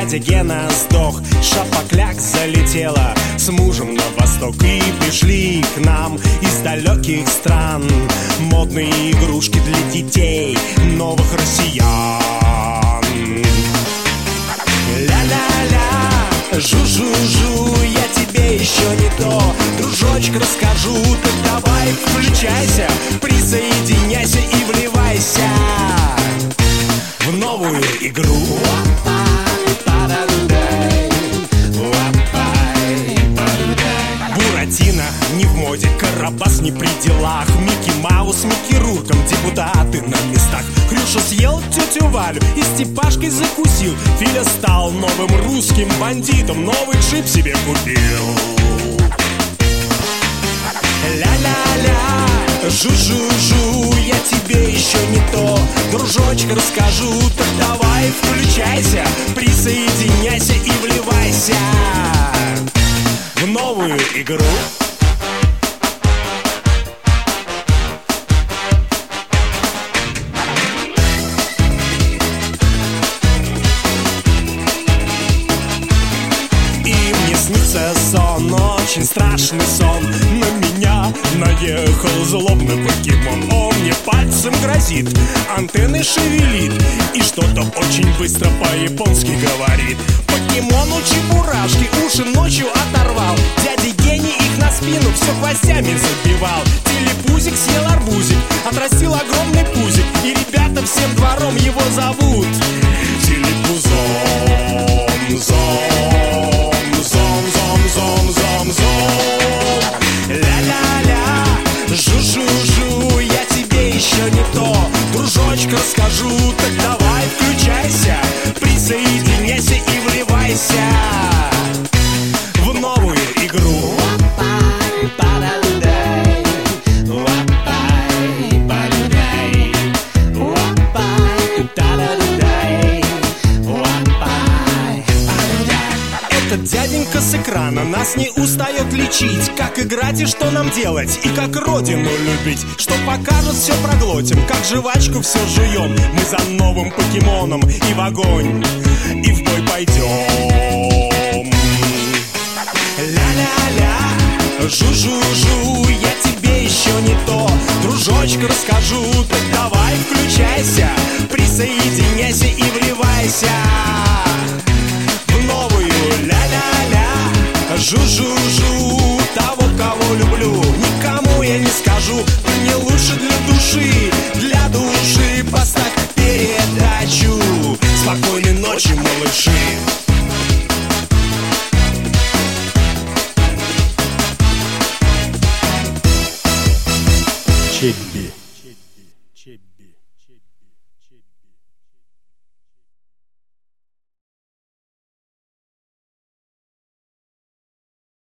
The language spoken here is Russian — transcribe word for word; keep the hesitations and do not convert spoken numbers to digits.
дядя Гена сдох, Шапокляк залетела с мужем на восток. И пришли к нам из далеких стран модные игрушки для детей новых россиян. Ля-ля-ля, жу-жу-жу, я тебе еще не то, дружочек, расскажу. Так давай включайся, присоединяйся и вливайся в новую игру. Буратино не в моде, Карабас не при делах, Микки Маус, Микки Рурком, депутаты на местах. Хрюша съел тетю Валю и Степашкой закусил. Филя стал новым русским бандитом, новый джип себе купил. Ля-ля-ля, жу-жу-жу, я тебе еще не то, дружочек, расскажу. Так давай включайся, присоединяйся и вливайся в новую игру. И мне снится сон, очень страшный сон. На меня наехал злобный покемон. Он мне пальцем грозит, антенны шевелит и что-то очень быстро по-японски говорит. Покемону чебурашки уши ночью оторвал, дяде Гене их на спину все гвоздями забивал. Телепузик съел арбузик, отрастил огромный пузик, и ребята всем двором его зовут Телепузом. Зом, зом, зом, зом, зом, зом. Ля-ля-ля, жу-жу-жу, я тебе еще не то, дружочек, расскажу. Так давай включайся, присоединяйся и вливайся в новую игру. Этот дяденька с экрана нас не устает лечить, как играть и что нам делать, и как родину любить. Что покажет, все проглотим, как жвачку все жуем. Мы за новым покемоном и в огонь, и в бой пойдем. Ля-ля-ля, жу-жу-жу, я тебе еще не то, дружочек, расскажу. Так давай включайся, присоединяйся и вливайся в новую. Ля-ля-ля, жу-жу-жу, того, кого люблю, никому я не скажу. Ты мне лучше для души, для души поставь передачу. Спокойной ночи, малыши. Чиби.